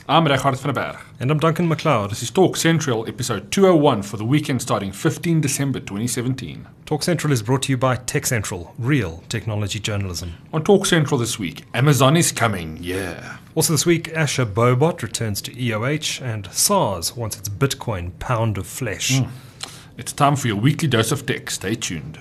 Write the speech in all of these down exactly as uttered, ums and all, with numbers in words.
I'm Regardt van der Berg. And I'm Duncan McLeod. This is Talk Central, episode two oh one for the weekend starting fifteenth December twenty seventeen. Talk Central is brought to you by Tech Central, real technology journalism. On Talk Central this week, Amazon is coming, yeah. Also this week, Asher Bobot returns to E O H and SARS wants its Bitcoin pound of flesh. Mm. It's time for your weekly dose of tech. Stay tuned.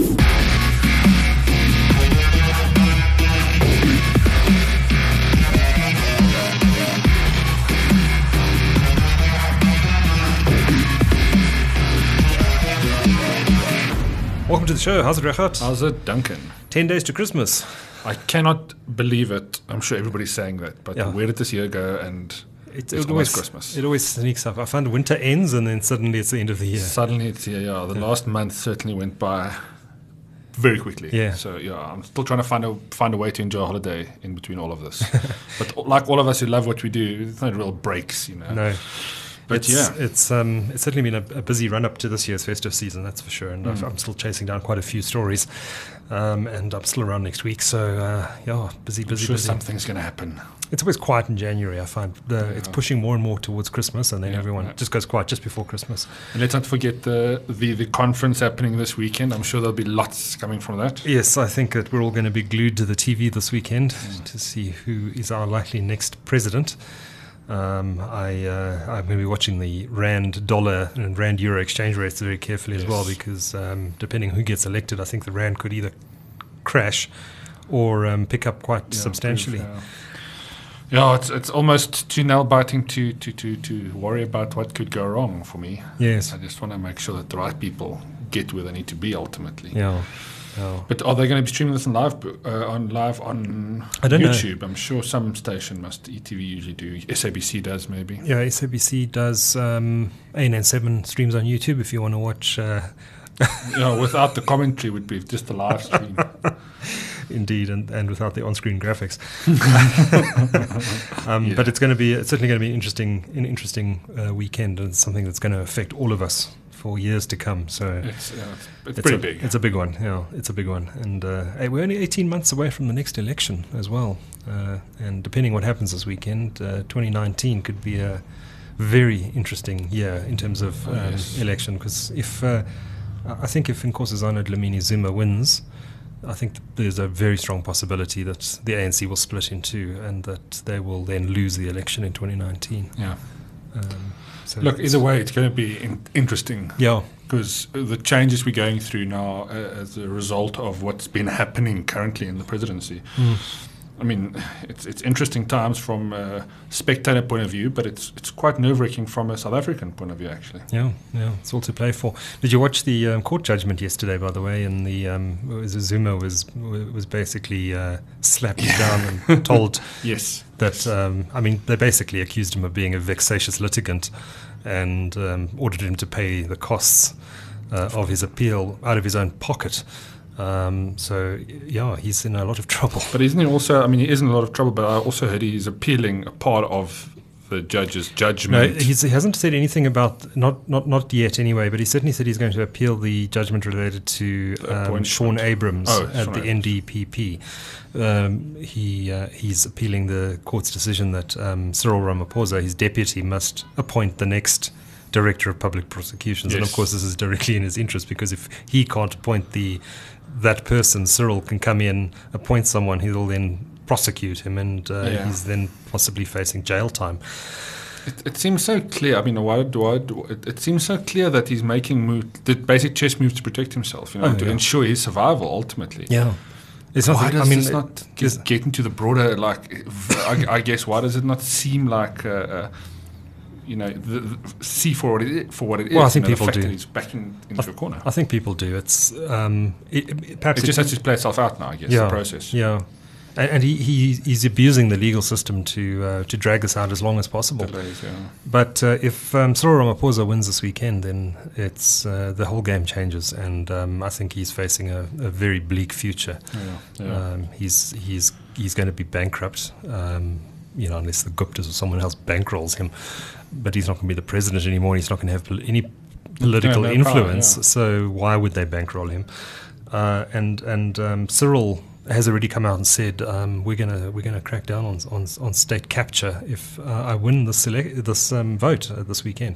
Welcome to the show. How's it, Regardt? How's it, Duncan? Ten days to Christmas. I cannot believe it. I'm sure everybody's saying that, but Yeah. where did this year go? And It, it's it almost always, Christmas. It always sneaks up. I find winter ends and then suddenly it's the end of the year. Suddenly it's here, yeah. The last month certainly went by very quickly. Yeah. So yeah, I'm still trying to find a find a way to enjoy a holiday in between all of this. But like all of us who love what we do, there's no real breaks, you know. No. But it's, yeah. it's um, it's certainly been a, a busy run up to this year's festive season, that's for sure. And Mm. I've, I'm still chasing down quite a few stories, um, and I'm still around next week. So uh, yeah, busy, I'm busy, sure busy. something's going to happen. It's always quiet in January. I find the, it's Yeah. pushing more and more towards Christmas, and then Yeah, everyone yeah. just goes quiet just before Christmas. And let's not forget the, the the conference happening this weekend. I'm sure there'll be lots coming from that. Yes, I think that we're all going to be glued to the T V this weekend Mm. to see who is our likely next president. Um, I, uh, I'm going to be watching the Rand dollar and Rand euro exchange rates very carefully as Yes. well, because um, depending who gets elected, I think the Rand could either crash or um, pick up quite Yeah, substantially. improve, yeah. Yeah, it's it's almost too nail biting to, to, to, to worry about what could go wrong for me. Yes. I just want to make sure that the right people get where they need to be ultimately. Yeah. Yeah. But are they going to be streaming this on live uh, on live on I don't know. YouTube? I'm sure some station must. E T V usually do. S A B C does maybe. Yeah, S A B C does um, A N N seven streams on YouTube if you want to watch. Uh, Yeah, without the commentary would be just the live stream. Indeed, and, and without the on-screen graphics. um, Yeah. But it's going to be it's certainly going to be an interesting, an interesting uh, weekend, and it's something that's going to affect all of us for years to come. So It's, uh, it's, it's it's pretty a, big. It's a big one. Yeah, it's a big one, and uh, hey, we're only eighteen months away from the next election as well. Uh, and depending what happens this weekend, uh, twenty nineteen could be a very interesting year in terms of Oh, um, yes. election. Because if uh, I think if Nkosazana Dlamini Zuma wins, I think th- there's a very strong possibility that the A N C will split in two, and that they will then lose the election in twenty nineteen. yeah. Um, so Look, it's- either way, it's going to be in- interesting yeah, because the changes we're going through now, uh, as a result of what's been happening currently in the presidency. Mm. I mean, it's it's interesting times from a spectator point of view, but it's it's quite nerve-wracking from a South African point of view, actually. yeah, yeah. It's all to play for. Did you watch the um, court judgment yesterday? By the way, and the um, was Zuma was was basically uh, slapped Yeah. down and told Yes. that um, I mean they basically accused him of being a vexatious litigant and um, ordered him to pay the costs uh, of his appeal out of his own pocket. Um, so yeah, he's in a lot of trouble. But isn't he also, I mean, he is in a lot of trouble, but I also heard he's appealing a part of the judge's No, judgment. he's, he hasn't said anything about not not not yet anyway. But he certainly said he's going to appeal the judgment related to The um, appointment. Sean Abrams Oh, at Sean the Abrams. N D P P. Um, he uh, he's appealing the court's decision that um, Cyril Ramaphosa, his deputy, must appoint the next director of public prosecutions. And of Yes. course, this is directly in his interest, because if he can't appoint the that person, Cyril can come in, appoint someone who will then prosecute him, and uh, Yeah. he's then possibly facing jail time. It, it seems so clear. I mean, why do I? Do, it, it seems so clear that he's making move, the basic chess moves to protect himself, you know, Oh, to yeah. ensure his survival ultimately. Yeah. It's Why not, does I mean, this not is- get, get into the broader, like, v- I, I guess, why does it not seem like, uh, uh, you know, the, the, see for what it is, for what it is? Well, I think you know, people the fact do. that he's backing into a corner. I think people do. It's um, it, it- perhaps It just has to play itself out now, I guess, yeah, the process. Yeah, and, and he, he he's abusing the legal system to uh, to drag this out as long as possible. Delays, yeah. But uh, if um, Cyril Ramaphosa wins this weekend, then it's uh, the whole game changes, and um, I think he's facing a, a very bleak future. Yeah, yeah. Um, he's he's he's going to be bankrupt, um, you know, unless the Guptas or someone else bankrolls him. But he's not going to be the president anymore. And he's not going to have pol- any political no influence. power, yeah. So why would they bankroll him? Uh, and and um, Cyril has already come out and said um, we're gonna we're gonna crack down on on, on state capture if uh, I win this select, this um, vote uh, this weekend.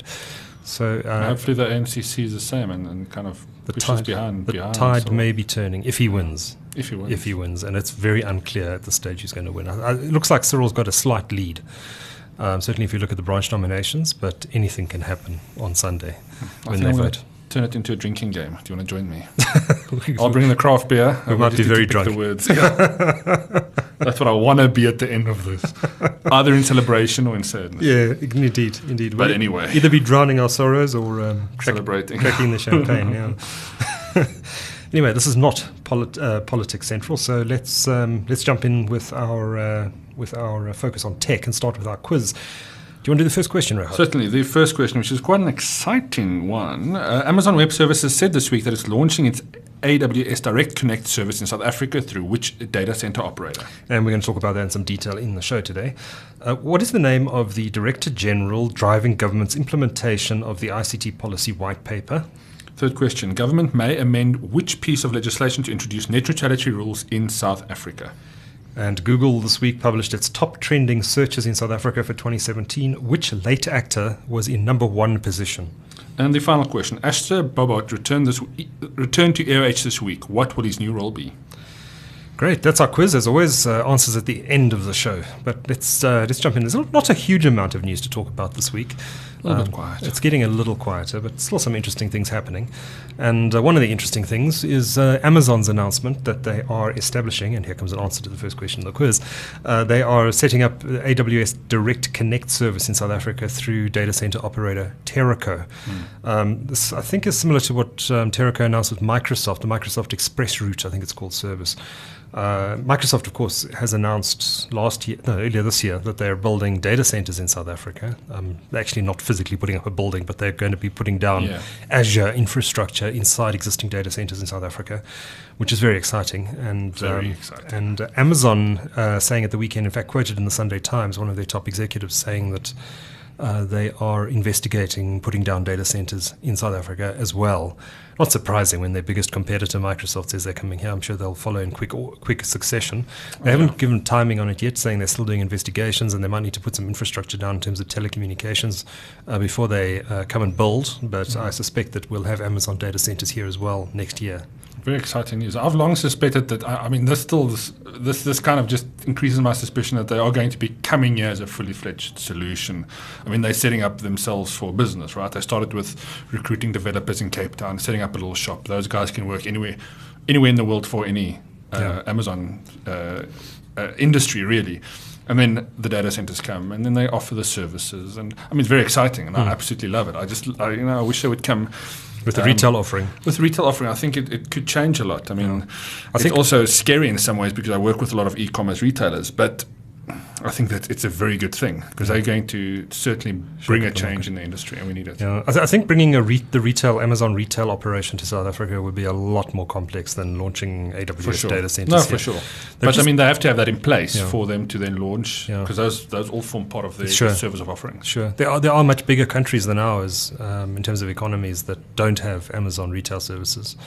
So uh, hopefully the A N C sees the same and, and kind of the pushes tide, behind. The behind tide so may be turning if he wins. If he wins. If he wins, and it's very unclear at this stage who's going to win. I, I, it looks like Cyril's got a slight lead. Um, certainly, if you look at the branch nominations, but anything can happen on Sunday I when think they I'm vote. Turn it into a drinking game. Do you want to join me? I'll bring the craft beer. We I might just be need to very pick drunk. The words. Yeah. That's what I want to be at the end of this, either in celebration or in sadness. Yeah, indeed, indeed. But we'll anyway, either be drowning our sorrows or um, crack, celebrating, cracking the champagne. Yeah. Anyway, this is not polit- uh, Politics Central, so let's um, let's jump in with our uh, with our uh, focus on tech and start with our quiz. Do you want to do the first question, Rehan? Certainly. The first question, which is quite an exciting one. Uh, Amazon Web Services said this week that it's launching its A W S Direct Connect service in South Africa through which data center operator? And we're going to talk about that in some detail in the show today. Uh, what is the name of the Director General driving government's implementation of the I C T policy white paper? Third question. Government may amend which piece of legislation to introduce net neutrality rules in South Africa? And Google this week published its top trending searches in South Africa for twenty seventeen. Which late actor was in number one position? And the final question. Asher Bobot returned, this, returned to A O H this week. What will his new role be? Great, that's our quiz. As always, uh, answers at the end of the show. But let's uh, let's jump in. There's not a huge amount of news to talk about this week. A little um, bit quiet. It's getting a little quieter, but still some interesting things happening. And uh, one of the interesting things is uh, Amazon's announcement that they are establishing, and here comes an answer to the first question of the quiz, uh, they are setting up A W S Direct Connect service in South Africa through data center operator Terraco. Mm. Um, this, I think, is similar to what um, Terraco announced with Microsoft, the Microsoft Express Route, I think it's called, service. Uh, Microsoft, of course, has announced last year, no, earlier this year, that they're building data centers in South Africa. Um, they're actually not physically putting up a building, but they're going to be putting down yeah. Azure infrastructure inside existing data centers in South Africa, which is very exciting. And very um, exciting. And uh, Amazon uh, saying at the weekend, in fact, quoted in the Sunday Times, one of their top executives saying that uh, they are investigating putting down data centers in South Africa as well. Not surprising when their biggest competitor, Microsoft, says they're coming here. I'm sure they'll follow in quick quick succession. They oh, haven't yeah. given timing on it yet, saying they're still doing investigations and they might need to put some infrastructure down in terms of telecommunications uh, before they uh, come and build. But mm-hmm. I suspect that we'll have Amazon data centers here as well next year. Very exciting news. I've long suspected that, I, I mean, this still, this, this this kind of just increases my suspicion that they are going to be coming here as a fully fledged solution. I mean, they're setting up themselves for business, right? They started with recruiting developers in Cape Town, setting up a little shop. Those guys can work anywhere, anywhere in the world for any uh, yeah. Amazon uh, uh, industry, really. And then the data centers come, and then they offer the services. And I mean, it's very exciting, and mm. I absolutely love it. I just, I, you know, I wish they would come with the um, retail offering. With the retail offering, I think it, it could change a lot. I mean, yeah. I it's think also scary in some ways because I work with a lot of e-commerce retailers, but I think that it's a very good thing because they're going to certainly bring a change in the industry, and we need it. Yeah, I, th- I think bringing a re- the retail Amazon retail operation to South Africa would be a lot more complex than launching A W S sure. data centers. No, here. for sure. They've but just, I mean, they have to have that in place yeah. for them to then launch because yeah. those those all form part of their sure. service of offerings. Sure, there are there are much bigger countries than ours um, in terms of economies that don't have Amazon retail services.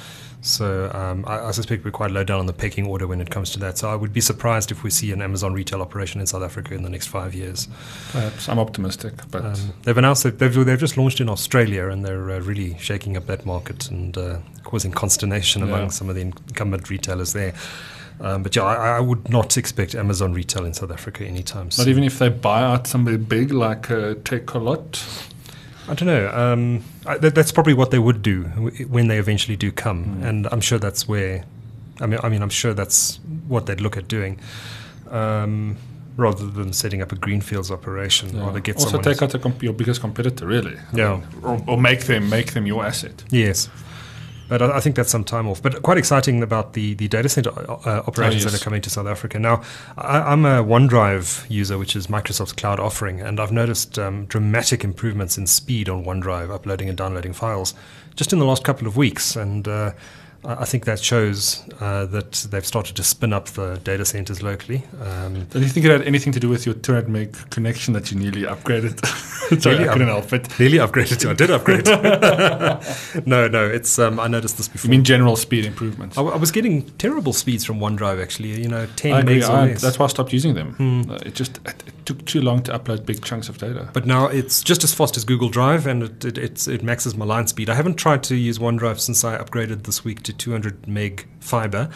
So um, I, I suspect we're quite low down on the pecking order when it comes to that. So I would be surprised if we see an Amazon retail operation in South Africa in the next five years. Perhaps. I'm optimistic. But um, they've announced that they've, they've just launched in Australia, and they're uh, really shaking up that market and uh, causing consternation yeah. among some of the incumbent retailers there. Um, but yeah, I, I would not expect Amazon retail in South Africa anytime soon. Not even if they buy out somebody big like uh, Takealot? I don't know. Um, I, that, that's probably what they would do w- when they eventually do come, mm. and I'm sure that's where. I mean, I mean, I'm sure that's what they'd look at doing, um, rather than setting up a greenfields operation. Yeah. Rather get also someone take else. out a comp- your biggest competitor, really. Yeah, I mean, or, or make them make them your asset. Yes. But I, I think that's some time off. But quite exciting about the, the data center uh, operations oh, yes. that are coming to South Africa. Now, I, I'm a OneDrive user, which is Microsoft's cloud offering, and I've noticed um, dramatic improvements in speed on OneDrive, uploading and downloading files, just in the last couple of weeks. And uh, I think that shows uh, that they've started to spin up the data centers locally. Um, Do you think it had anything to do with your two hundred meg connection that you nearly upgraded? Sorry, Nearly I couldn't up- help it. Nearly upgraded to. I did upgrade. no, no. It's um, I noticed this You before. mean general speed improvements? I, w- I was getting terrible speeds from OneDrive actually. You know, ten I agree. megs or I, less. that's why I stopped using them. Uh, it just it, it took too long to upload big chunks of data. But now it's just as fast as Google Drive, and it it, it's, it maxes my line speed. I haven't tried to use OneDrive since I upgraded this week to two hundred meg fiber.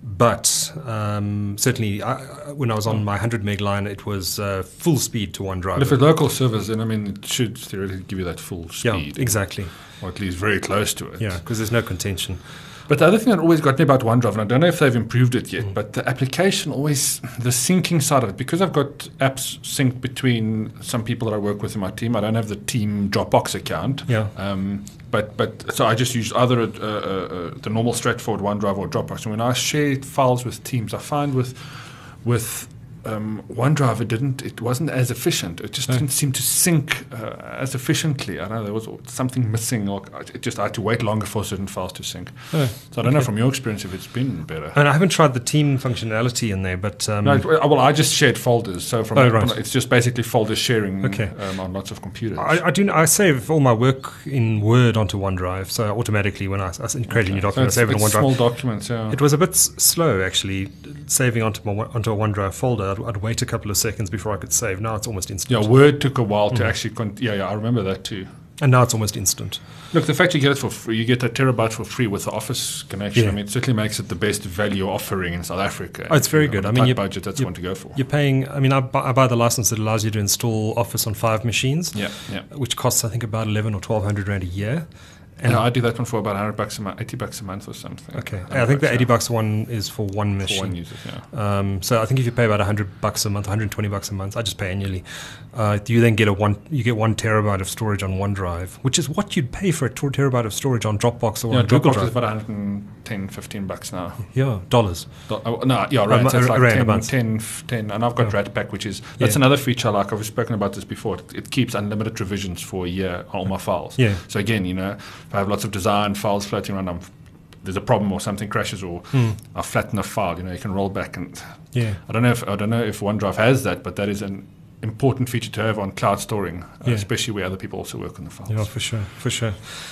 But um, certainly, I, when I was on my one hundred meg line, it was uh, full speed to OneDrive. But if it's local servers, then I mean, it should theoretically give you that full speed. Yeah, exactly. Or at least very close to it. Yeah, because there's no contention. But the other thing that always got me about OneDrive, and I don't know if they've improved it yet, Mm. but the application always, the syncing side of it, because I've got apps synced between some people that I work with in my team, I don't have the team Dropbox account. Yeah. Um, but but so I just use either uh, uh, uh, the normal straightforward OneDrive or Dropbox. And when I share files with teams, I find with with um, OneDrive, it didn't, it wasn't as efficient. It just Oh. didn't seem to sync uh, as efficiently. I don't know, there was something missing, or it just I had to wait longer for certain files to sync. Oh, So I don't know okay. from your experience if it's been better. And I haven't tried the team functionality in there, but um, No, it- well, I just shared folders, so from Oh, right. it's just basically folder sharing Okay. um, on lots of computers. I, I do. I save all my work in Word onto OneDrive, so automatically when I, I create a new So document, I it's, save it in it's OneDrive. small documents, yeah. It was a bit s- slow actually, saving onto my, onto a OneDrive folder. I'd, I'd wait a couple of seconds before I could save. Now it's almost instant. yeah, Word took a while Mm. to actually. Con- yeah, yeah, I remember that too. And now it's almost instant. Look, the fact you get it for free, you get a terabyte for free with the Office connection. Yeah. I mean, it certainly makes it the best value offering in South Africa. Oh, it's very You know, good. on I a mean, tight you- budget, that's you- the one to go for. You're paying. I mean, I buy, I buy the license that allows you to install Office on five machines, Yeah, yeah. which costs I think about eleven or twelve hundred rand a year. And And I do that one for about one hundred bucks a month, eighty bucks a month or something. okay, one hundred I think the bucks, eighty yeah, bucks one is for one for machine. one user. Yeah. Um, so I think if you pay about one hundred bucks a month, one hundred twenty bucks a month, I just pay annually. Uh, you then get a one, you get one terabyte of storage on OneDrive, which is what you'd pay for a ter- terabyte of storage on Dropbox or Yeah, on Google Dropbox is Drive. about one hundred ten, fifteen bucks now. Yeah, dollars. Do- oh, no, yeah, right. Um, so it's a- like a rand a ten, month. ten, ten, and I've got Yeah. Ratpack, which is that's Yeah. another feature. Like I've spoken about this before. It, it keeps unlimited revisions for a year on all my files. Yeah. So again, you know, if I have lots of design files floating around, I'm, there's a problem or something crashes, or Hmm. I flatten a file. You know, you can roll back, and Yeah. I don't know if I don't know if OneDrive has that, but that is an important feature to have on cloud storing, uh, Yeah. especially where other people also work on the files. Yeah, for sure, for sure.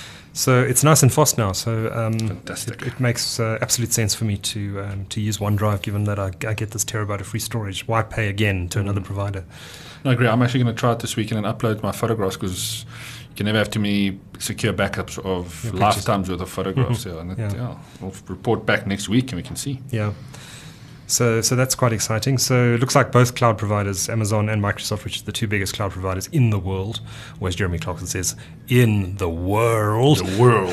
So it's nice and fast now. So um, Fantastic. it, it makes uh, absolute sense for me to um, to use OneDrive, given that I, I get this terabyte of free storage. Why pay again to another Mm. provider? No, I agree. I'm actually going to try it this weekend and upload my photographs, because you can never have too many secure backups of Your pictures. lifetimes worth of photographs. Mhm. Yeah, and it, Yeah. yeah. We'll report back next week and we can see. Yeah. So, so that's quite exciting. So it looks like both cloud providers, Amazon and Microsoft, which is the two biggest cloud providers in the world, or as Jeremy Clarkson says, in the world. The world.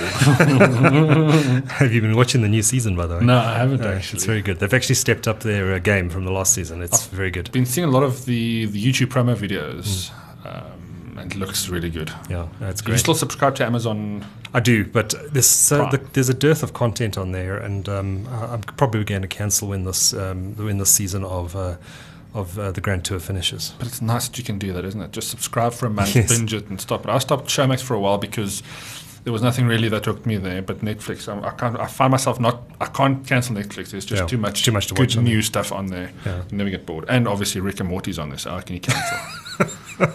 Have you been watching the new season, by the way? No, I haven't Uh, actually. It's very good. They've actually stepped up their uh, game from the last season. It's very good. Been seeing a lot of the, the YouTube promo videos, Mm. um, and it looks really good. Yeah, no, it's Do you great. still subscribe to Amazon? I do, but there's so Prime. the, there's a dearth of content on there, and um, I- I'm probably going to cancel when this um, when this season of uh, of uh, the Grand Tour finishes. But it's nice that you can do that, isn't it? Just subscribe for a month, Yes. binge it, and stop. But I stopped Showmax for a while because there was nothing really that hooked me there. But Netflix, I, I can't. I find myself not. I can't cancel Netflix. There's just Yeah, too much. too much to good watch on new there. stuff on there. Yeah. You never get bored. And obviously Rick and Morty's on this. So how can you cancel?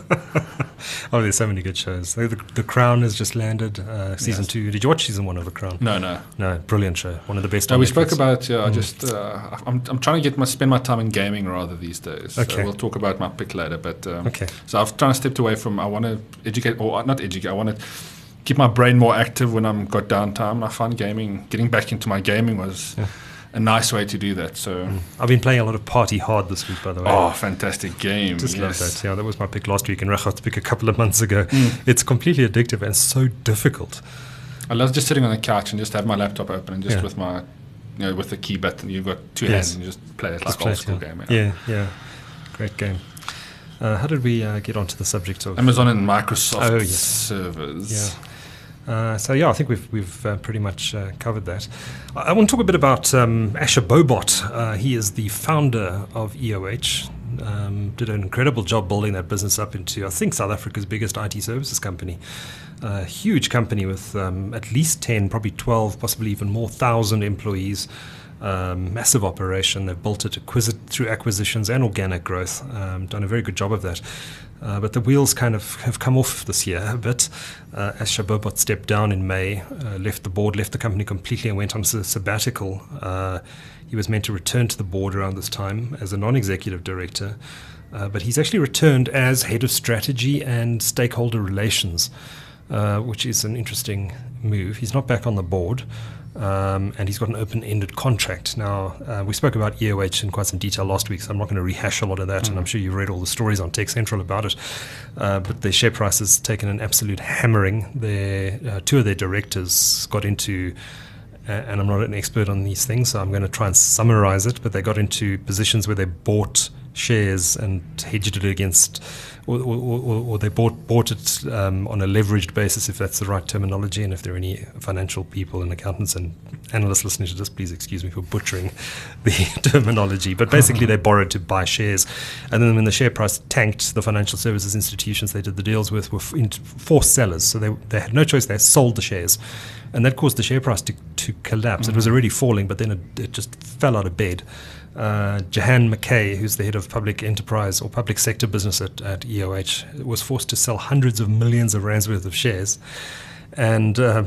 Oh, there's so many good shows. The, the, the Crown has just landed, uh, season Yes. two. Did you watch season one of The Crown? no, no. No, brilliant show. One of the best. No, on we Netflix. spoke about. Yeah, I Mm. just. Uh, I'm. I'm trying to get my spend my time in gaming rather these days. So Okay. we'll talk about my pick later. But um, Okay. so I've trying to step away from. I want to educate, or not educate. I want to keep my brain more active when I'm got downtime. I find gaming, getting back into my gaming was Yeah. a nice way to do that. So, I've been playing a lot of Party Hard this week, by the way. oh, fantastic game! Just love yes. that. Yeah, that was my pick last week, and Rachat's pick a couple of months ago. Mm. It's completely addictive and so difficult. I love just sitting on the couch and just have my laptop open and just Yeah. with my, you know, with the key button. You've got two Yes. hands and you just play it like Just play old it, school yeah. game. Yeah, yeah. Great game. Uh, how did we uh, get onto the subject of Amazon and Microsoft Oh, yes. servers. Yeah. Uh, so yeah, I think we've we've uh, pretty much uh, covered that. I, I want to talk a bit about um, Asher Bobot. Uh, he is the founder of E O H. Um, did an incredible job building that business up into, I think, South Africa's biggest I T services company. A huge company with um, at least ten, probably twelve, possibly even more thousand employees. Um, massive operation. They've built it acquisit- through acquisitions and organic growth. Um, done a very good job of that. Uh, but the wheels kind of have come off this year a bit. Uh, Asher Bohbot stepped down in May, uh, left the board, left the company completely, and went on a sabbatical. Uh, he was meant to return to the board around this time as a non-executive director. Uh, but he's actually returned as head of strategy and stakeholder relations, uh, which is an interesting move. He's not back on the board. Um, and he's got an open-ended contract. Now, uh, we spoke about E O H in quite some detail last week, so I'm not going to rehash a lot of that, mm. and I'm sure you've read all the stories on Tech Central about it. Uh, but their share price has taken an absolute hammering. Their, uh, two of their directors got into, uh, and I'm not an expert on these things, so I'm going to try and summarize it, but they got into positions where they bought shares and hedged it against, or, or, or, or they bought bought it um, on a leveraged basis, if that's the right terminology. And if there are any financial people and accountants and analysts listening to this, please excuse me for butchering the terminology. But basically, they borrowed to buy shares, and then when the share price tanked, the financial services institutions they did the deals with were forced sellers, so they they had no choice. They sold the shares, and that caused the share price to, to collapse. Mm-hmm. It was already falling, but then it, it just fell out of bed. Uh, Jahan McKay, who's the head of public enterprise or public sector business at, at E O H, was forced to sell hundreds of millions of rands worth of shares, and um,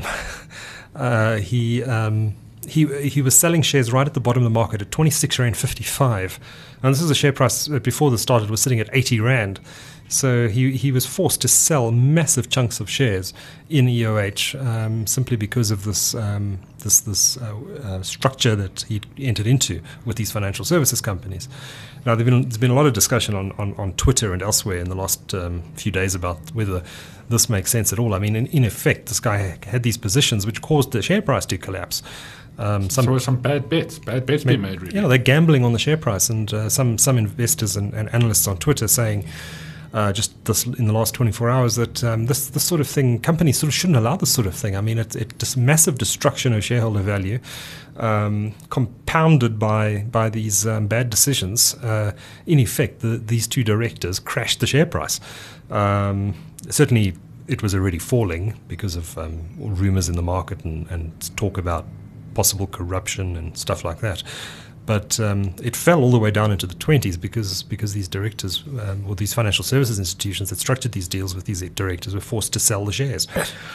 uh, he um, he he was selling shares right at the bottom of the market at twenty-six rand fifty-five, and this is a share price that before this started was sitting at eighty rand. So he, he was forced to sell massive chunks of shares in E O H um, simply because of this um, this this uh, uh, structure that he entered into with these financial services companies. Now, there's been, there's been a lot of discussion on, on, on Twitter and elsewhere in the last um, few days about whether this makes sense at all. I mean, in, in effect, this guy had these positions which caused the share price to collapse. Um, some, so some bad bets, bad bets being made, really. Yeah, they're gambling on the share price, and uh, some some investors and, and analysts on Twitter saying, Uh, just this in the last twenty-four hours, that um, this this sort of thing, companies sort of shouldn't allow this sort of thing. I mean, it's it, this massive destruction of shareholder value, um, compounded by by these um, bad decisions. Uh, in effect, the, these two directors crashed the share price. Um, certainly, it was already falling because of um, rumors in the market and, and talk about possible corruption and stuff like that. But um, it fell all the way down into the twenties because because these directors um, or these financial services institutions that structured these deals with these directors were forced to sell the shares.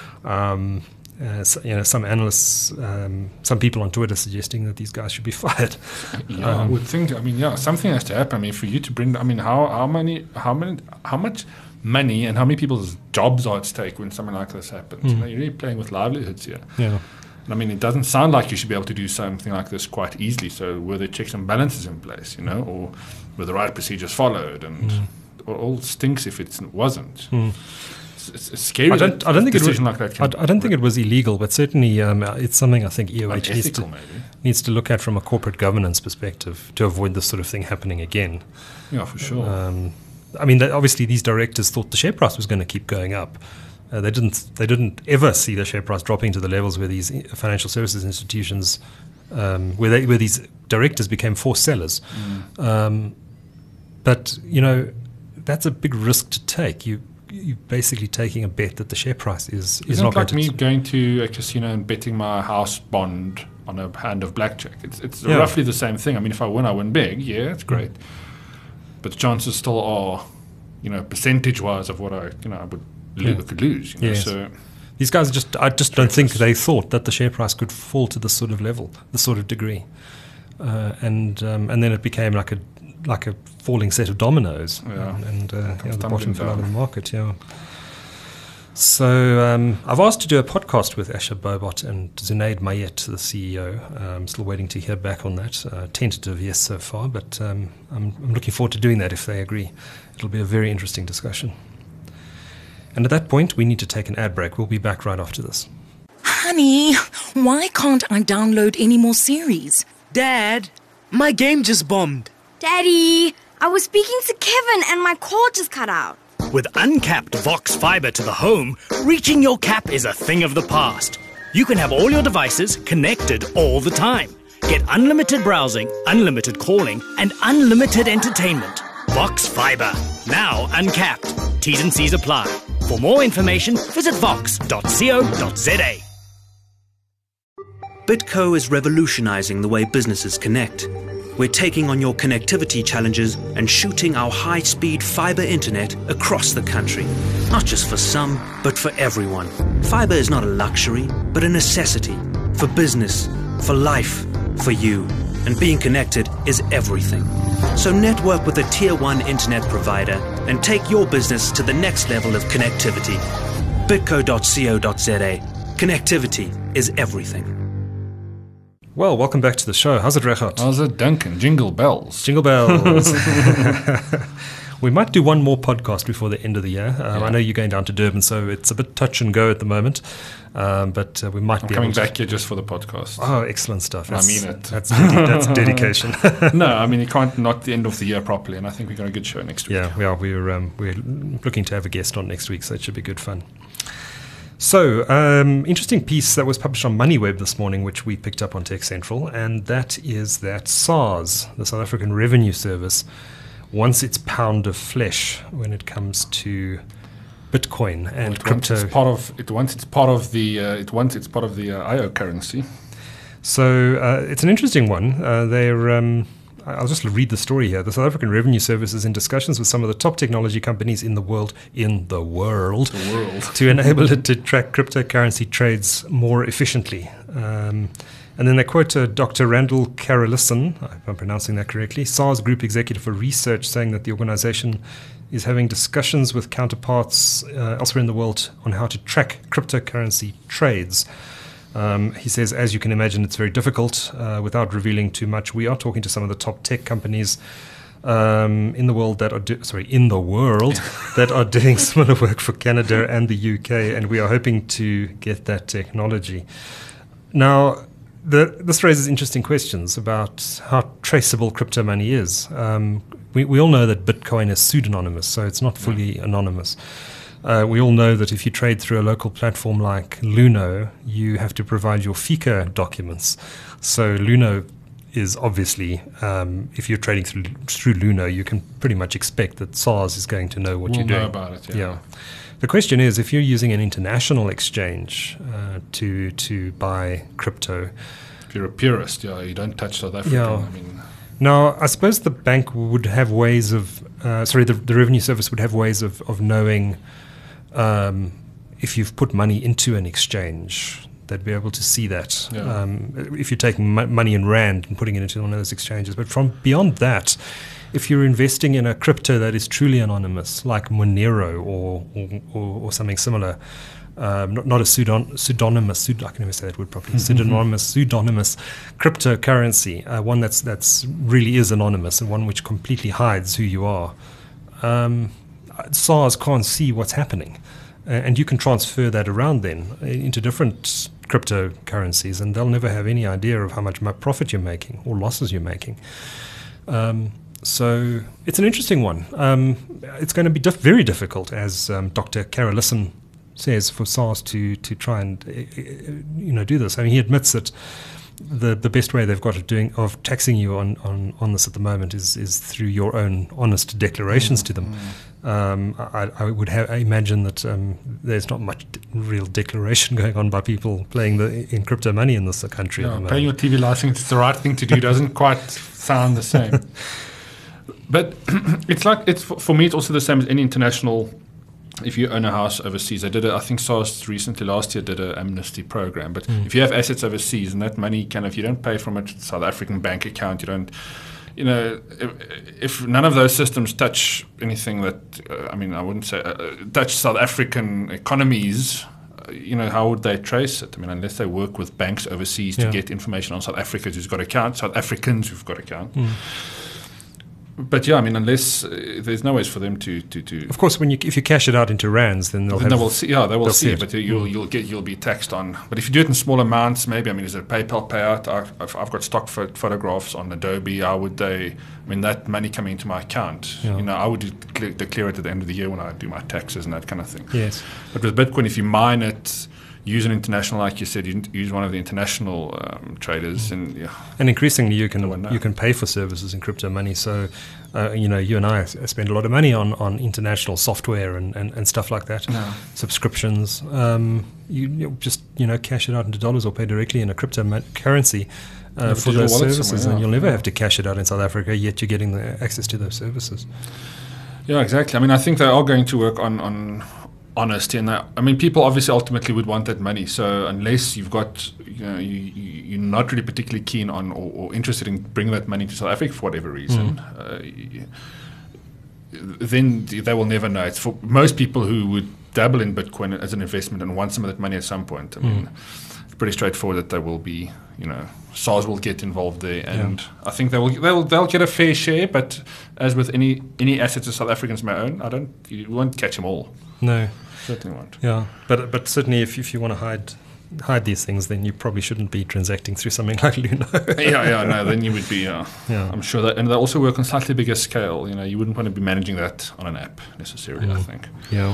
Um, uh, so, you know, some analysts, um, some people on Twitter suggesting that these guys should be fired. Yeah, um, I would think. I mean, yeah, something has to happen. I mean, for you to bring. I mean, how how many how many how much money and how many people's jobs are at stake when something like this happens? Mm. You know, you're really playing with livelihoods here. Yeah. I mean, it doesn't sound like you should be able to do something like this quite easily. So were there checks and balances in place, you know, or were the right procedures followed? And mm. it all stinks if it wasn't. Mm. It's, it's, it's scary. I don't, I don't think it was, like that I, I don't think it was illegal, but certainly um, it's something I think E O H needs to, needs to look at from a corporate governance perspective to avoid this sort of thing happening again. Yeah, for sure. Um, I mean, they, obviously these directors thought the share price was going to keep going up. Uh, they didn't. They didn't ever see the share price dropping to the levels where these financial services institutions, um, where they, where these directors became forced sellers. Mm. Um, but you know, that's a big risk to take. You you're basically taking a bet that the share price is is Isn't not it like going me to going to a casino and betting my house bond on a hand of blackjack. It's it's Yeah. roughly the same thing. I mean, if I win, I win big. Yeah, it's great. Mm. But the chances still are, you know, percentage wise of what I you know I would. Yeah. Lo- could lose. You know, Yes. so These guys just, I just don't think they thought that the share price could fall to this sort of level, this sort of degree, uh, and um, and then it became like a like a falling set of dominoes, Yeah. and, and uh, Comes yeah, the tumbling bottom fell out of down. the market. Yeah. So um, I've asked to do a podcast with Asher Bohbot and Zunaid Mayet, the C E O. I'm still waiting to hear back on that. Uh, tentative yes so far, but um, I'm, I'm looking forward to doing that if they agree. It'll be a very interesting discussion. And at that point, we need to take an ad break. We'll be back right after this. Honey, why can't I download any more series? Dad, my game just bombed. Daddy, I was speaking to Kevin and my call just cut out. With uncapped Vox Fiber to the home, reaching your cap is a thing of the past. You can have all your devices connected all the time. Get unlimited browsing, unlimited calling, and unlimited entertainment. Vox Fiber, now uncapped. T's and C's apply. For more information, visit vox dot co dot za. BitCo is revolutionizing the way businesses connect. We're taking on your connectivity challenges and shooting our high-speed fiber internet across the country. Not just for some, but for everyone. Fiber is not a luxury, but a necessity. For business, for life, for you. And being connected is everything. So network with a tier one internet provider and take your business to the next level of connectivity. bitco dot co dot za. Connectivity is everything. Well, welcome back to the show. How's it, Regardt? How's it, Duncan? Jingle bells. Jingle bells. We might do one more podcast before the end of the year. Um, Yeah. I know you're going down to Durban, so it's a bit touch and go at the moment. Um, but uh, we might I'm be coming able to... back here just for the podcast. Oh, excellent stuff. I That's, mean it. That's, dedi- that's dedication. No, I mean, you can't not the end of the year properly, and I think we've got a good show next week. Yeah, we are. We're, um, we're looking to have a guest on next week, so it should be good fun. So, um, interesting piece that was published on MoneyWeb this morning, which we picked up on Tech Central, and that is that SARS, the South African Revenue Service, wants its pound of flesh when it comes to Bitcoin and It crypto. Wants it's part of it. Once it's part of the. Uh, it once it's part of the uh, I O currency. So uh, it's an interesting one. Uh, they're. Um, I'll just read the story here. The South African Revenue Service is in discussions with some of the top technology companies in the world, in the world, The world. to enable it to track cryptocurrency trades more efficiently. Um, and then they quote uh, Doctor Randall Carolison, if I'm pronouncing that correctly, SARS Group Executive for Research, saying that the organization is having discussions with counterparts uh, elsewhere in the world on how to track cryptocurrency trades. Um, he says, as you can imagine, it's very difficult uh, without revealing too much. We are talking to some of the top tech companies um, in the world that are do- sorry in the world that are doing similar work for Canada and the U K, and we are hoping to get that technology. Now, the, this raises interesting questions about how traceable crypto money is. Um, we, we all know that Bitcoin is pseudonymous, so it's not fully anonymous. Uh, we all know that if you trade through a local platform like Luno, you have to provide your FICA documents. So Luno is obviously, um, if you're trading through through Luno, you can pretty much expect that SARS is going to know what We'll you're doing. know about it, yeah. The question is, if you're using an international exchange uh, to to buy crypto, If you're a purist, yeah, you don't touch South Africa. Yeah. I mean, now I suppose the bank would have ways of, uh, sorry, the, the revenue service would have ways of of knowing. Um, if you've put money into an exchange, they'd be able to see that. Yeah. Um, if you're taking mo- money in rand and putting it into one of those exchanges. But from beyond that, if you're investing in a crypto that is truly anonymous, like Monero or or, or, or something similar, um, not, not a pseudon- pseudonymous, pseud- I can never say that word properly, pseudonymous, pseudonymous cryptocurrency, uh, one that's that's really is anonymous and one which completely hides who you are. Um, SARS can't see what's happening, uh, and you can transfer that around then into different cryptocurrencies, and they'll never have any idea of how much profit you're making or losses you're making. Um, so it's an interesting one. Um, it's going to be diff- very difficult, as um, Doctor Carolison says, for SARS to to try and uh, you know do this. I mean, he admits that the the best way they've got of doing of taxing you on, on, on this at the moment is is through your own honest declarations mm, to them. Mm. Um, I, I would have, I imagine that um, there's not much de- real declaration going on by people playing the in crypto money in this country. yeah, at the paying your moment. T V license is the right thing to do. Doesn't quite sound the same. But it's like it's for, for me. It's also the same as any international. If you own a house overseas, I did it. I think SARS recently last year did an amnesty program. But mm. if you have assets overseas and that money kind of you don't pay from a South African bank account, you don't. You know, if, if none of those systems touch anything that, uh, I mean, I wouldn't say, uh, touch South African economies, uh, you know, how would they trace it? I mean, unless they work with banks overseas yeah. to get information on South Africans who's got accounts, South Africans who've got accounts. Mm. But yeah, I mean, unless uh, there's no ways for them to, to, to Of course, when you if you cash it out into rands, then they'll then have, they will see. Yeah, they will see, see it, it. but you'll Mm. you'll get you'll be taxed on. But if you do it in small amounts, maybe I mean, is it a PayPal payout? I've, I've, I've got stock pho- photographs on Adobe. How would they? I mean, that money coming into my account. Yeah. You know, I would declare, declare it at the end of the year when I do my taxes and that kind of thing. Yes. But with Bitcoin, if you mine it, use an international, like you said, you use one of the international um, traders, and yeah. And increasingly, you can No one knows. you can pay for services in crypto money. So, uh, you know, you and I spend a lot of money on, on international software and, and, and stuff like that, Yeah. subscriptions. Um, you, you just you know cash it out into dollars or pay directly in a crypto mo- currency uh, Have a for digital those wallet services, somewhere, and yeah. you'll never Yeah. have to cash it out in South Africa. Yet you're getting the access to those services. Yeah, exactly. I mean, I think they are going to work on, on honesty, and that, I mean, people obviously ultimately would want that money. So unless you've got, you know, you, you, you're not really particularly keen on or, or interested in bringing that money to South Africa for whatever reason, mm. uh, you, then they will never know. It's for most people who would dabble in Bitcoin as an investment and want some of that money at some point. I mean, mm. it's pretty straightforward that they will be, you know, SARS will get involved there, and yeah. I think they will they'll they'll get a fair share. But as with any any assets that South Africans may own, I don't you won't catch them all. No, certainly won't. Yeah, but but certainly if if you want to hide hide these things, then you probably shouldn't be transacting through something like Luno. yeah, yeah, no, then you would be. Uh, yeah, I'm sure that, and they also work on slightly bigger scale. You know, you wouldn't want to be managing that on an app necessarily. Mm. I think. Yeah.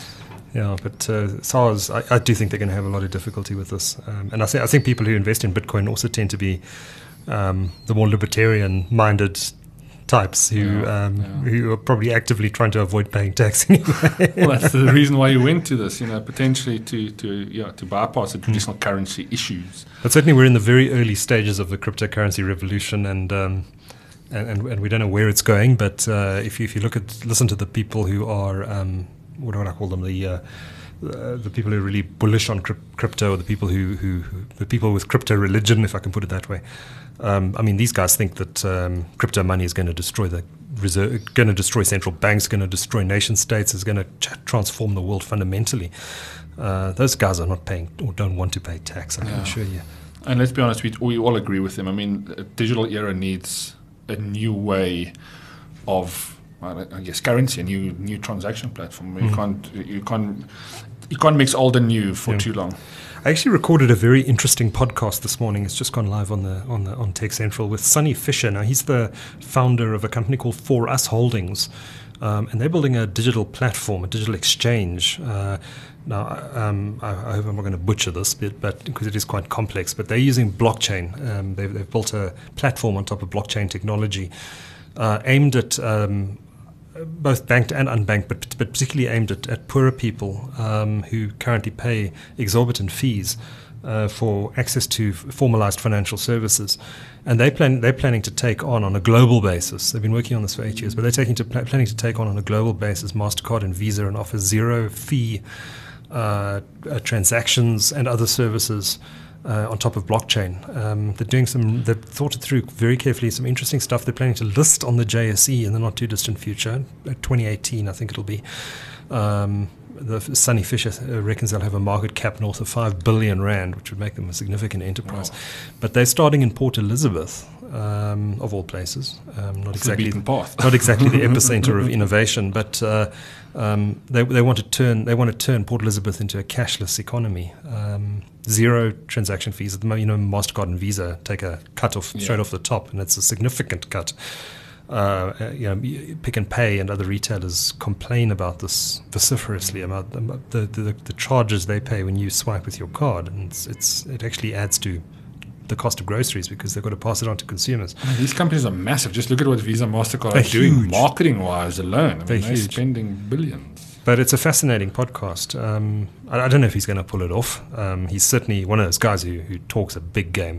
Yeah, but uh, SARS, I, I do think they're going to have a lot of difficulty with this. Um, and I, th- I think people who invest in Bitcoin also tend to be um, the more libertarian-minded types who yeah, um, yeah. who are probably actively trying to avoid paying tax anyway. Well, that's the reason why you went to this, you know, potentially to, to, yeah, to bypass the traditional mm. currency issues. But certainly we're in the very early stages of the cryptocurrency revolution, and um, and, and, and we don't know where it's going. But uh, if, you, if you look at, listen to the people who are... Um, what do I call them? The uh, uh, the people who are really bullish on crypt- crypto, or the people who, who, who the people with crypto religion, if I can put it that way. Um, I mean, these guys think that um, crypto money is going to destroy the reserve, going to destroy central banks, going to destroy nation states, is going to ch- transform the world fundamentally. Uh, those guys are not paying or don't want to pay tax. I can yeah. assure you. And let's be honest, we we all agree with them. I mean, a digital era needs a new way of. I guess currency, a new new transaction platform. You mm. can't you can't you can't mix old and new for yeah. too long. I actually recorded a very interesting podcast this morning. It's just gone live on the on the on Tech Central with Sonny Fisher. Now he's the founder of a company called For Us Holdings, um, and they're building a digital platform, a digital exchange. Uh, now um, I, I hope I'm not going to butcher this bit, but because it is quite complex. But they're using blockchain. Um, they've, they've built a platform on top of blockchain technology, uh, aimed at um, both banked and unbanked, but, but particularly aimed at, at poorer people um, who currently pay exorbitant fees uh, for access to f- formalized financial services. And they plan, they're planning to take on, on a global basis, they've been working on this for eight years, but they're taking to pl- planning to take on on a global basis MasterCard and Visa and offer zero fee uh, uh, transactions and other services Uh, on top of blockchain. Um, they're doing some, they've thought it through very carefully, some interesting stuff. They're planning to list on the J S E in the not too distant future, uh, twenty eighteen, I think it'll be. Um, the Sonny Fisher uh, reckons they'll have a market cap north of five billion rand, which would make them a significant enterprise. Wow. But they're starting in Port Elizabeth, um, of all places. Um, not it's exactly, the beaten path. not exactly the epicenter of innovation, but uh, um, they they want to turn they want to turn Port Elizabeth into a cashless economy. Um, Zero transaction fees. At the moment, you know, MasterCard and Visa take a cut off yeah. straight off the top, and it's a significant cut. Uh, you know, Pick and Pay and other retailers complain about this vociferously about the the, the the charges they pay when you swipe with your card, and it's, it's it actually adds to the cost of groceries because they've got to pass it on to consumers. I mean, these companies are massive. Just look at what Visa, MasterCard they're are doing huge. marketing-wise alone. I mean, they're, they're huge. spending billions. But it's a fascinating podcast. Um, I, I don't know if he's going to pull it off. Um, he's certainly one of those guys who, who talks a big game.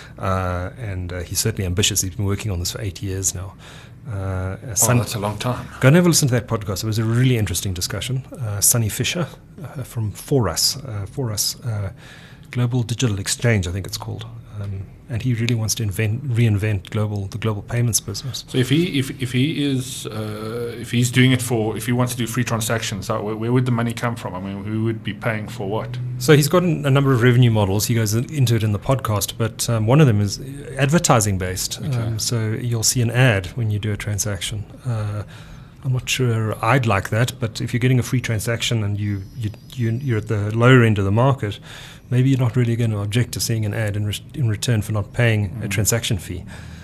Uh, and uh, he's certainly ambitious. He's been working on this for eight years now. Uh, oh, Sun- that's a long time. Go and have a listen to that podcast. It was a really interesting discussion. Uh, Sonny Fisher uh, from For Us, uh, For Us uh, Global Digital Exchange, I think it's called. Um, and he really wants to invent, reinvent global the global payments business. So if he if if he is uh, if he's doing it for if he wants to do free transactions, uh, where, where would the money come from? I mean, who would be paying for what? So he's got a number of revenue models. He goes into it in the podcast, but um, one of them is advertising based. Okay. Um, so you'll see an ad when you do a transaction. Uh, I'm not sure I'd like that, but if you're getting a free transaction and you, you, you, you're at the lower end of the market, maybe you're not really going to object to seeing an ad in, re- in return for not paying mm. a transaction fee.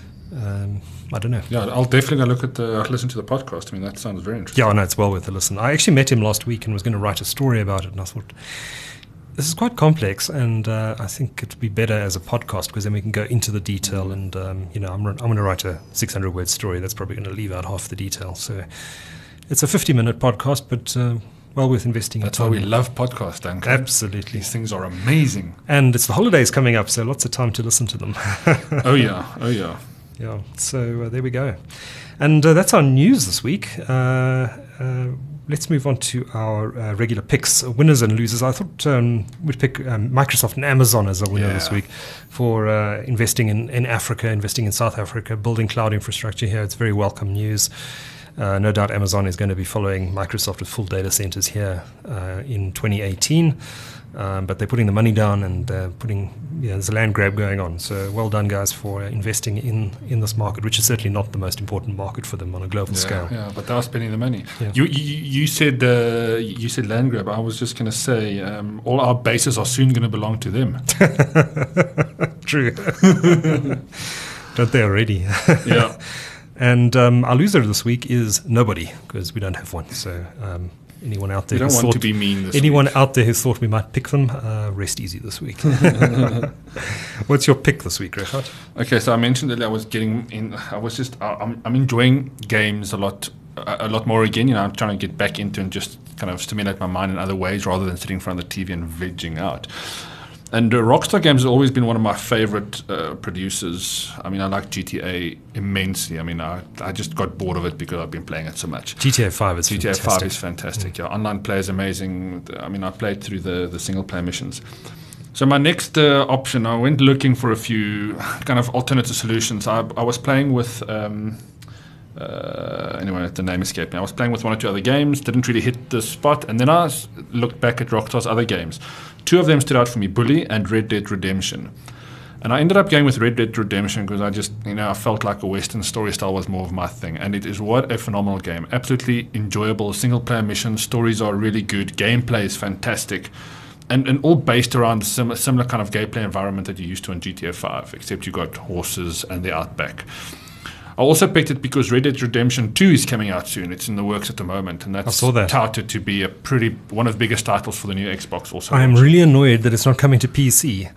Um, I don't know. Yeah, I'll definitely go look at the, I'll listen to the podcast. I mean, that sounds very interesting. Yeah, I know, it's well worth a listen. I actually met him last week and was going to write a story about it, and I thought, This is quite complex, and uh, I think it'd be better as a podcast because then we can go into the detail. And um, you know, I'm I'm going to write a six hundred word story that's probably going to leave out half the detail. So it's a fifty minute podcast, but uh, well worth investing. That's why we love podcasts, Duncan. Absolutely, these things are amazing. And it's the holidays coming up, so lots of time to listen to them. oh yeah, oh yeah, yeah. So uh, there we go, and uh, that's our news this week. Uh, uh, Let's move on to our uh, regular picks, uh, winners and losers. I thought um, we'd pick um, Microsoft and Amazon as a winner yeah. this week for uh, investing in, in Africa, investing in South Africa, building cloud infrastructure here. It's very welcome news. Uh, no doubt Amazon is going to be following Microsoft with full data centers here uh, in twenty eighteen. Um, but they're putting the money down and uh, putting, you know, there's a land grab going on. So well done, guys, for uh, investing in, in this market, which is certainly not the most important market for them on a global yeah, scale. Yeah, but they are spending the money. Yeah. You, you you said uh, you said land grab. I was just going to say um, all our bases are soon going to belong to them. True. Don't they already? yeah. And um, our loser this week is nobody, because we don't have one. So um, anyone out there, you don't who want thought, to be mean this anyone week. out there who thought we might pick them, uh, rest easy this week. What's your pick this week, Richard? Okay, so I mentioned that I was getting in. I was just I'm I'm enjoying games a lot a, a lot more again. You know, I'm trying to get back into and just kind of stimulate my mind in other ways rather than sitting in front of the T V and vegging out. And uh, Rockstar Games has always been one of my favorite uh, producers. I mean, I like G T A immensely. I mean, I, I just got bored of it because I've been playing it so much. G T A five is G T A fantastic. five is fantastic. Mm. Yeah, online play is amazing. I mean, I played through the, the single player missions. So my next uh, option, I went looking for a few kind of alternative solutions. I, I was playing with... Um, Uh, anyway, the name escaped me. I was playing with one or two other games, didn't really hit the spot, and then I s- looked back at Rockstar's other games. Two of them stood out for me, Bully and Red Dead Redemption. And I ended up going with Red Dead Redemption because I just, you know, I felt like a Western story style was more of my thing. And it is what a phenomenal game. Absolutely enjoyable, single-player missions, stories are really good, gameplay is fantastic. And, and all based around a sim- similar kind of gameplay environment that you're used to in G T A five, except you got horses and the outback. I also picked it because Red Dead Redemption two is coming out soon. It's in the works at the moment, and that's I saw that. touted to be a pretty one of the biggest titles for the new Xbox. Also, I am launched. really annoyed that it's not coming to P C,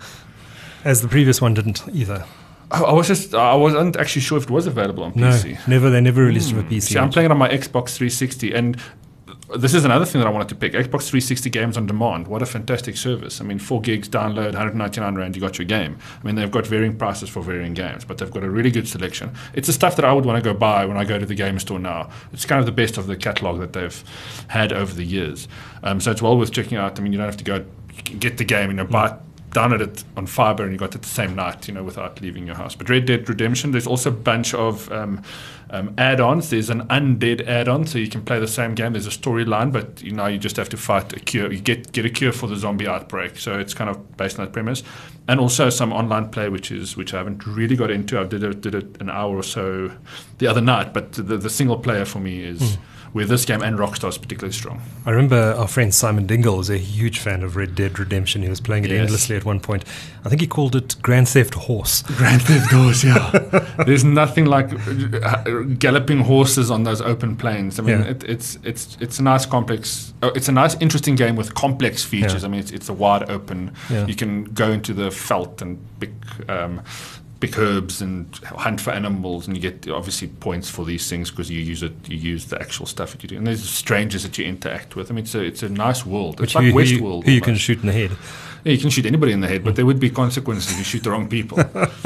as the previous one didn't either. I, I was just I wasn't actually sure if it was available on No, P C. never. They never released it for P C. See, I'm playing it on my Xbox three sixty, and this is another thing that I wanted to pick. Xbox three sixty games on demand. What a fantastic service. I mean, four gigs download, one hundred ninety-nine rand, you got your game. I mean, they've got varying prices for varying games, but they've got a really good selection. It's the stuff that I would want to go buy when I go to the game store now. It's kind of the best of the catalog that they've had over the years. Um, so it's well worth checking out. I mean, you don't have to go get the game, you know, buy it, download it on Fiber, and you got it the same night, you know, without leaving your house. But Red Dead Redemption, there's also a bunch of um, um, add-ons. There's an undead add-on, so you can play the same game. There's a storyline, but you know, you just have to fight a cure. You get get a cure for the zombie outbreak. So it's kind of based on that premise, and also some online play, which is which I haven't really got into. I did it did it an hour or so the other night, but the, the single player for me is. Mm. Where this game and Rockstar is particularly strong. I remember our friend Simon Dingle was a huge fan of Red Dead Redemption. He was playing it yes. endlessly at one point. I think he called it Grand Theft Horse. Grand Theft Horse, yeah. There's nothing like galloping horses on those open plains. I mean, yeah. it, it's it's it's a nice complex. Uh, it's a nice, interesting game with complex features. Yeah. I mean, it's it's a wide open. Yeah. You can go into the veldt and pick. Um, pick herbs and hunt for animals, and you get obviously points for these things because you use it. You use the actual stuff that you do, and there's strangers that you interact with. I mean, it's a it's a nice world. Which it's like you, Westworld. Who you, who you can shoot in the head. Yeah, you can shoot anybody in the head, but there would be consequences if you shoot the wrong people.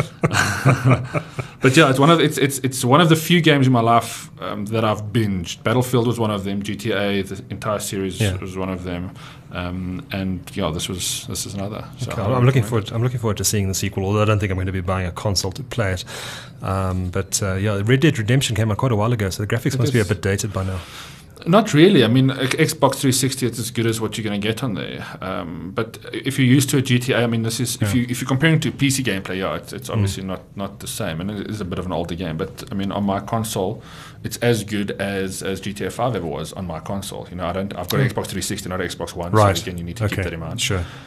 But yeah, it's one of it's it's it's one of the few games in my life um, that I've binged. Battlefield was one of them. G T A, the entire series yeah. was one of them. Um, and yeah, this was this is another. So okay, I'm looking forward. I'm looking forward to seeing the sequel. Although I don't think I'm going to be buying a console to play it. Um, but uh, yeah, Red Dead Redemption came out quite a while ago, so the graphics it must is. be a bit dated by now. Not really. I mean, Xbox three sixty is as good as what you're going to get on there. Um, but if you're used to a G T A, I mean, this is yeah. if you if you're comparing to P C gameplay, yeah, it's, it's obviously mm. not not the same, and it is a bit of an older game. But I mean, on my console, it's as good as, as G T A five ever was on my console. You know, I don't. I've got an Xbox three sixty, not an Xbox One. Right. So again, you need to okay. keep that in mind. Sure.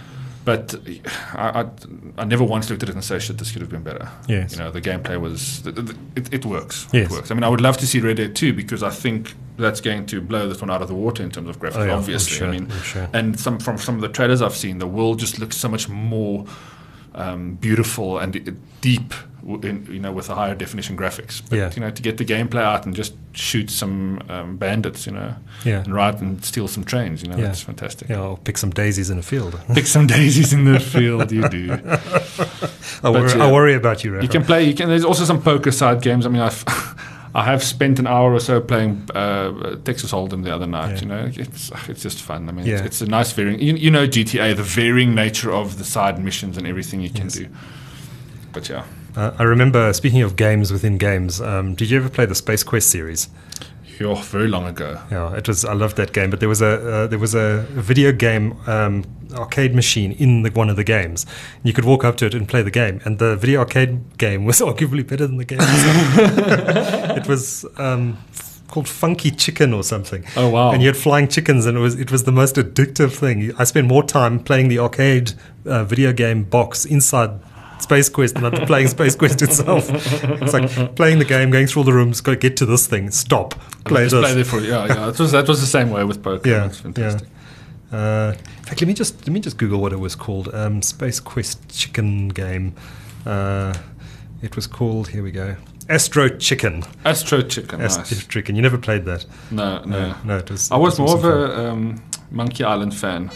But I, I, I never once looked at it and say, shit, this could have been better. Yes. You know, the gameplay was, it, it works. Yes. It works. I mean, I would love to see Red Dead two because I think that's going to blow this one out of the water in terms of graphics, Oh, yeah, obviously. I'm sure, I mean, I'm sure. and some from some of the trailers I've seen, the world just looks so much more um, beautiful and uh, deep, in, you know, with the higher definition graphics. But, Yeah. you know, to get the gameplay out and just shoot some um, bandits, you know, Yeah. and ride and steal some trains, you know, Yeah. that's fantastic. Yeah, or pick some daisies in a field. Pick some daisies in the field, you do. I, worry, yeah. I worry about you, Rafa. You can play. You can. There's also some poker side games. I mean, I've I have spent an hour or so playing uh, Texas Hold'em the other night. Yeah. You know, it's it's just fun. I mean, Yeah. it's, it's a nice varying. You, you know, G T A, the varying nature of the side missions and everything you can Yes. do. But yeah, Uh, I remember, speaking of games within games, um, did you ever play the Space Quest series? oh, very long ago. Yeah, it was. I loved that game. But there was a uh, there was a video game um, arcade machine in the, one of the games. And you could walk up to it and play the game, and the video arcade game was arguably better than the game. It was um, f- called Funky Chicken or something. Oh, wow. And you had flying chickens, and it was it was the most addictive thing. I spent more time playing the arcade uh, video game box inside Space Quest than I'm playing Space Quest itself. It's like playing the game, going through all the rooms, got to get to this thing, stop, play Just this. play there for yeah, yeah. It was that was the same way with poker. Yeah, It's fantastic. yeah. Uh, in fact, let me just let me just Google what it was called. Um, Space Quest chicken game. Uh, it was called. Here we go. Astro Chicken. Astro Chicken. Astro Nice. Chicken. You never played that? No, no. No, no. It was. I was it more of awesome fun. a um, Monkey Island fan.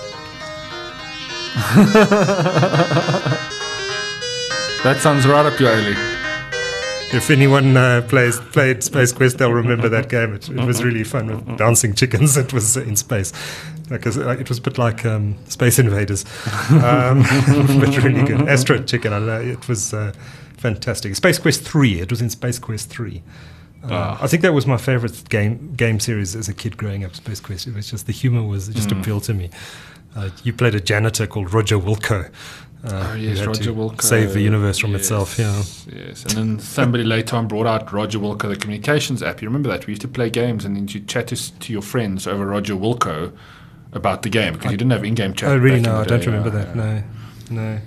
That sounds right up your alley. If anyone uh, plays played Space Quest, they'll remember that game. It, it was really fun with bouncing chickens. It was in space, because uh, it was a bit like um, Space Invaders, um, but really good. Astro Chicken. I know, it was uh, fantastic. Space Quest three. It was in Space Quest three. Uh, Ah. I think that was my favorite game game series as a kid growing up. Space Quest. It was just the humor was it just Mm. appealed to me. Uh, you played a janitor called Roger Wilco. Uh, Oh who yes, had Roger to Wilco. save the universe from Yes, itself. Yeah. Yes, and then somebody later on brought out Roger Wilco, the communications app. You remember that? We used to play games and then you chat to, s- to your friends over Roger Wilco about the game because you didn't have in-game chat. Oh, really? back in No, the I don't day. remember Yeah, that. yeah. No, no.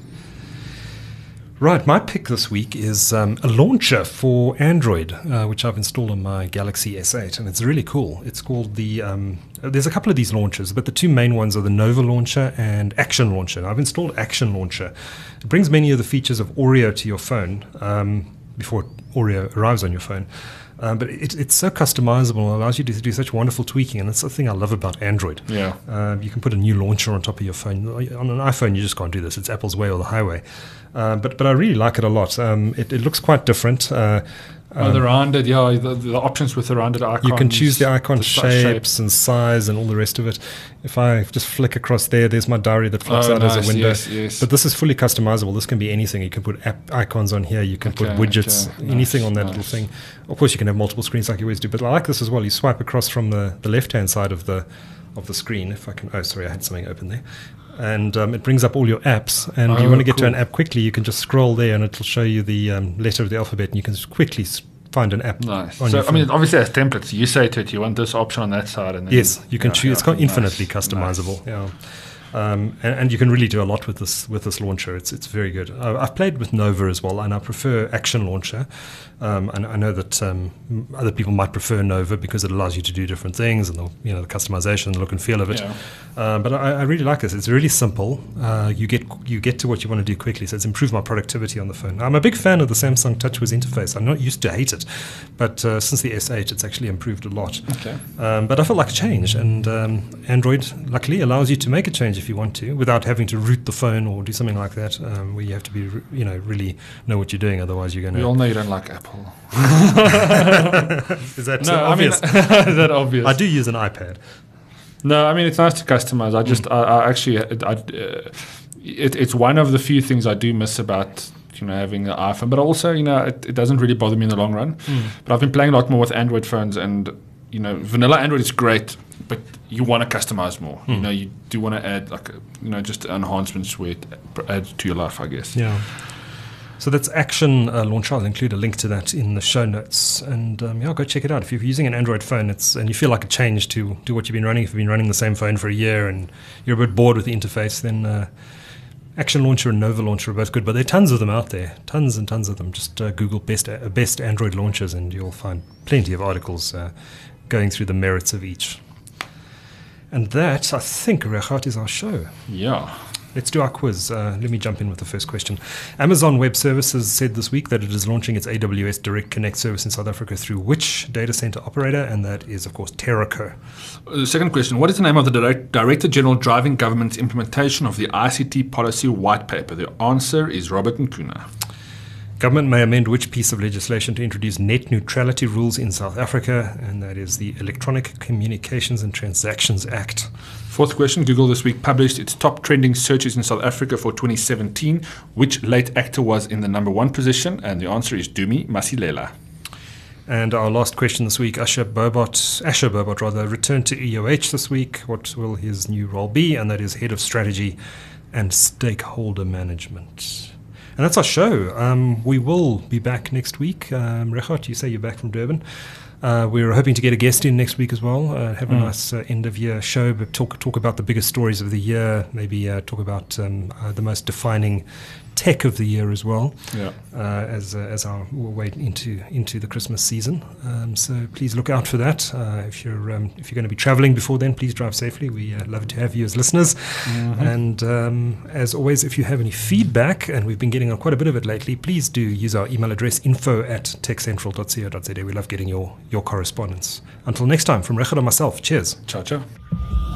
Right, my pick this week is um, a launcher for Android, uh, which I've installed on my Galaxy S eight, and it's really cool. It's called the. Um, there's a couple of these launchers, but the two main ones are the Nova Launcher and Action Launcher. And I've installed Action Launcher. It brings many of the features of Oreo to your phone um, before Oreo arrives on your phone. Um, but it, it's so customizable and allows you to do such wonderful tweaking, and that's the thing I love about Android. Yeah. Um, you can put a new launcher on top of your phone. On an iPhone, you just can't do this. It's Apple's way or the highway. Uh, but but I really like it a lot. Um, it, it looks quite different. Uh, Oh, the rounded, yeah, the, the options with the rounded icons. you can choose the icon the si- shapes and size and all the rest of it. If I just flick across there, there's my diary that flips Oh, out as nice, a window. yes, yes. But this is fully customizable. This can be anything. You can put app icons on here. You can put Okay, widgets, okay. anything Nice, on that nice. little thing. Of course, you can have multiple screens like you always do. But I like this as well. You swipe across from the, the left-hand side of the of the screen. If I can, oh, sorry, I had something open there. And um, it brings up all your apps. And Oh, you want to get to cool. an app quickly, you can just scroll there and it'll show you the um, letter of the alphabet, and you can just quickly s- find an app. Nice. on So, your I mean, phone. obviously, as templates, you say to it, you want this option on that side. and then Yes, you can yeah, choose. yeah, It's got nice, infinitely nice. customizable. Yeah, um, and, and you can really do a lot with this with this launcher. It's it's very good. Uh, I've played with Nova as well, and I prefer Action Launcher. Um, and I know that um, m- other people might prefer Nova because it allows you to do different things and the you know the customization, the look and feel of it. Yeah. Uh, but I, I really like this. It's really simple. Uh, you get you get to what you want to do quickly. So it's improved my productivity on the phone. I'm a big fan of the Samsung TouchWiz interface. I'm not used to hate it, but uh, since the S eight, it's actually improved a lot. Okay. Um, but I felt like a change, and um, Android luckily allows you to make a change if you want to, without having to root the phone or do something like that, um, where you have to be, re- you know, really know what you're doing. Otherwise, you're going We all to. know you don't like Apple. Is that No, uh, I mean, obvious? is that obvious? I do use an iPad. No, I mean it's nice to customize. I just, I, I actually, I, I, uh, it, it's one of the few things I do miss about you know having an iPhone. But also, you know, it, it doesn't really bother me in the long run. But I've been playing a lot more with Android phones, and you know, vanilla Android is great, but you want to customize more. You know, you do want to add like, a, you know, just enhancements where it adds to your life, I guess. Yeah. So that's Action uh, Launcher. I'll include a link to that in the show notes, and um, yeah, go check it out. If you're using an Android phone, it's and you feel like a change to to what you've been running. If you've been running the same phone for a year and you're a bit bored with the interface, then uh, Action Launcher and Nova Launcher are both good, but there are tons of them out there. Tons and tons of them. Just uh, Google best uh, best Android launchers and you'll find plenty of articles uh, going through the merits of each. And that, I think, Regardt, is our show. Yeah. Let's do our quiz. Uh, let me jump in with the first question. Amazon Web Services said this week that it is launching its A W S Direct Connect service in South Africa through which data center operator? And that is, of course, Terraco. The second question, what is the name of the Direct- Director General driving government's implementation of the I C T policy white paper? The answer is Robert Nkuna. Government may amend which piece of legislation to introduce net neutrality rules in South Africa? And that is the Electronic Communications and Transactions Act. Fourth question, Google this week published its top trending searches in South Africa for twenty seventeen. Which late actor was in the number one position? And the answer is Dumi Masilela. And our last question this week, Asher Bobot, Asher Bobot rather, returned to E O H this week. What will his new role be? And that is Head of Strategy and Stakeholder Management. And that's our show. Um, we will be back next week. Um, Regardt, you say you're back from Durban. Uh, we're hoping to get a guest in next week as well. Uh, have a mm. nice uh, end of year show, but talk talk about the biggest stories of the year. Maybe uh, talk about um, uh, the most defining tech of the year as well. Yeah. Uh, as uh, as our way into into the Christmas season. Um, so please look out for that. Uh, if you're um, if you're going to be travelling before then, please drive safely. We uh, love to have you as listeners. Mm-hmm. And um, as always, if you have any feedback, and we've been getting on quite a bit of it lately, please do use our email address info at techcentral dot co dot za. We love getting your your correspondence. Until next time, from Regardt and myself, cheers. Ciao, ciao.